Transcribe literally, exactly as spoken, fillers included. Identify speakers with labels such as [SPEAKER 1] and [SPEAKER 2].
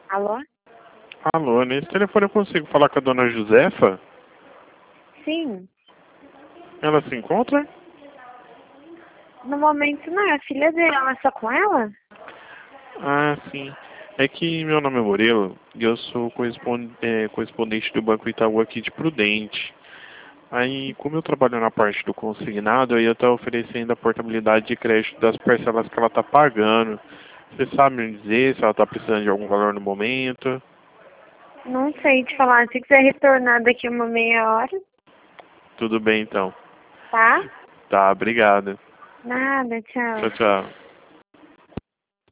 [SPEAKER 1] Alô?
[SPEAKER 2] Alô, nesse telefone eu consigo falar com a dona Josefa?
[SPEAKER 1] Sim.
[SPEAKER 2] Ela se encontra?
[SPEAKER 1] No momento não, é a filha dela, é só com ela?
[SPEAKER 2] Ah, sim. É que meu nome é Murilo e eu sou correspon- é, correspondente do Banco Itaú aqui de Prudente. Aí, como eu trabalho na parte do consignado, aí eu estou oferecendo a portabilidade de crédito das parcelas que ela está pagando. Você sabe me dizer se ela está precisando de algum valor no momento?
[SPEAKER 1] Não sei te falar, se quiser retornar daqui uma meia hora,
[SPEAKER 2] Tudo bem, então.
[SPEAKER 1] tá?
[SPEAKER 2] Tá, obrigado.
[SPEAKER 1] Nada,
[SPEAKER 2] Tchau,
[SPEAKER 1] tchau.
[SPEAKER 2] tchau.